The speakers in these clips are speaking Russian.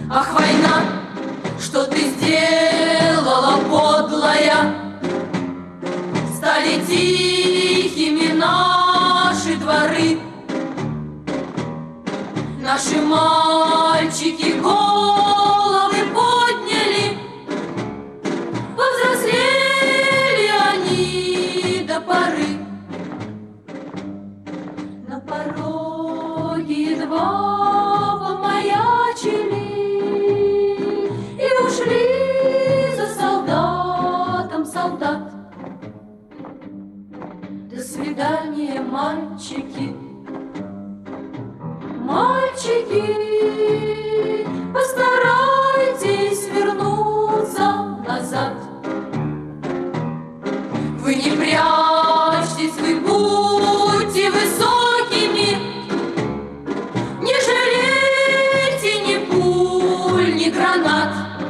Ах, война, что ты сделала, подлая? Стали тихими наши дворы, наши мальчики головы подняли, повзрослели они до поры. На пороге едва помаячили и ушли за солдатом солдат. До свидания, мальчики, мальчики, постарайтесь вернуться назад. Вы не прячьтесь, вы будьте высокими, не жалейте ни пуль, ни гранат,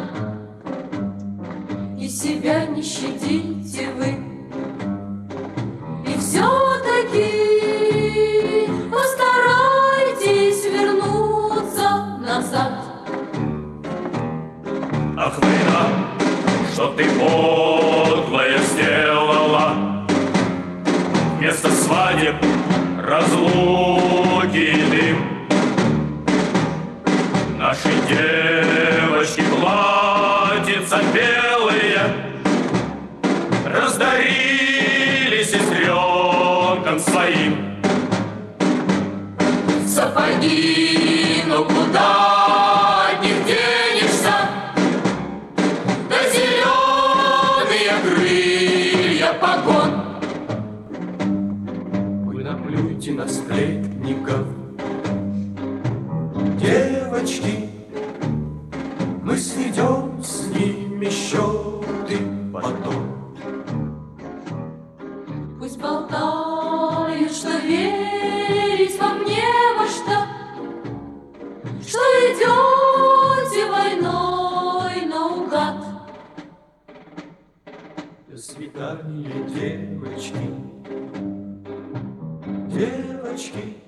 и себя не щадите вы. И все-таки постарайтесь вернуться назад. Ах, война, что ты подлая сделала, вместо свадеб разлуки и дым. Наши девочки платьица белые раздарили сестренкам своим. Сапоги, ну куда от них денешься? Да зеленые крылья погон. Вы наплюйте на сплетников, девочки, мы сведем с ними счеты потом. Пусть болтают, что верить вам не во что идете войной наугад. До свидания, девочки, девочки.